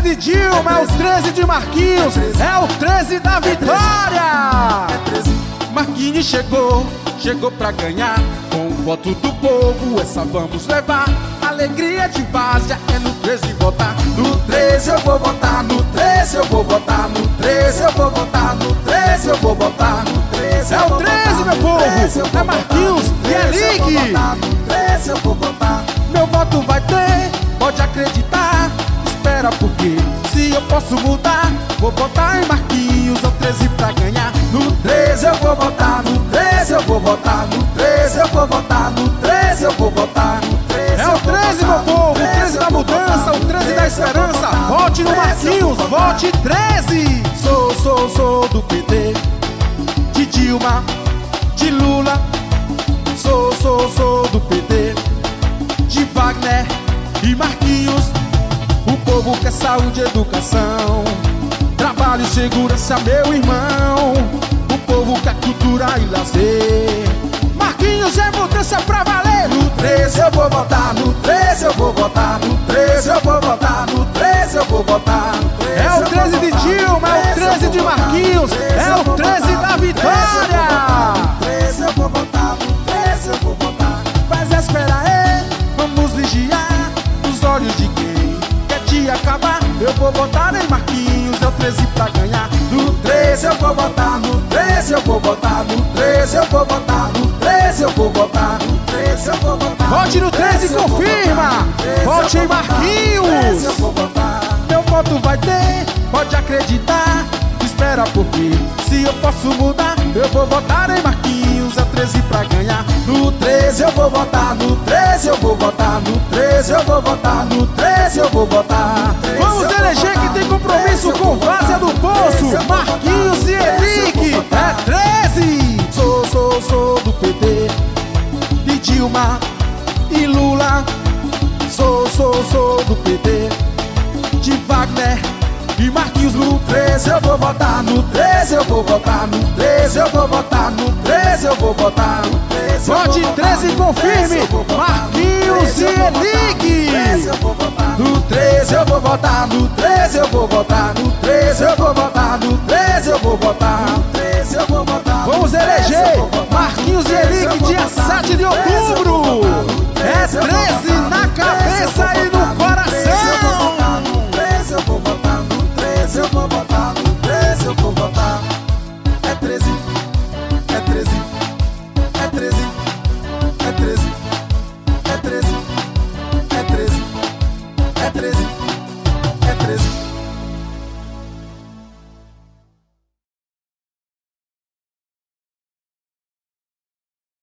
de Dilma, é o 13 de Marquinhos, é o 13 da vitória. Marquinhos chegou pra ganhar, com o voto do povo, essa vamos levar. Alegria de várzea é no 13 votar. No 13 eu vou votar, no 13 eu vou votar, no 13 eu vou votar, no 13 eu vou votar, no 13 é o 13, meu povo, é Marquinhos e é Ligue. No 13 eu vou votar. Meu voto vai ter, pode acreditar. Espera porque, se eu posso mudar, vou votar em Marquinhos, é o 13 pra ganhar. No 13 eu vou votar, no 13 eu vou votar, no 13 eu vou votar, no 13 eu vou votar, no 13 é o 13, meu povo, o 13 da mudança, o 13 da esperança. Vote no Marquinhos, vote 13. Sou do PT, de Dilma, de Lula. Sou do PT, de Wagner e Marquinhos. O povo quer saúde e educação, trabalho e segurança, meu irmão. O povo quer cultura e lazer. Marquinhos é mudança pra valer. No 13 eu vou votar, no 13 eu vou votar, no 13 eu vou votar, no 13 eu vou votar. É o 13 de Dilma, é o 13 de Marquinhos, é o 13 da vitória. No 13 eu vou votar, no 13 eu vou votar. Faz esperar, vamos vigiar os olhos de quem quer te acabar. Eu vou votar em Marquinhos, é o 13 pra ganhar. No 13 eu vou votar, no 13 eu vou votar, no 13 eu vou votar, no 13 eu vou votar, no 13 eu vou votar. Vote no 13 e confirma, vote em Marquinhos. Meu voto vai ter, pode acreditar. Espera porque, se eu posso mudar, eu vou votar em Marquinhos, é o 13 pra ganhar. No 13 eu vou votar, no 13 eu vou votar, no 13 eu vou votar, no 13 eu vou votar. Vamos eleger quem tem compromisso com Várzea do Poço, Marquinhos e Henrique, é 13. Sou do PT, de Dilma e Lula. Sou do PT, de Wagner e Marquinhos. No 13 eu vou votar, no 13 eu vou votar, no 13 eu vou votar, no 13 eu vou votar, no 13. Vote 13 e confirme, Marquinhos e Henrique. No 13 eu vou votar, no 13 eu vou votar, no 13 eu vou votar, no 13 eu vou votar, no 13 eu vou votar. Vamos eleger Marquinhos e Henrique dia 7 de outubro. É 13 na cabeça e no coração. No 13 eu vou votar, no 13 eu vou votar, no 13 eu vou votar. É 13, é 13, é 13, é 13, é 13, é 13, é 13.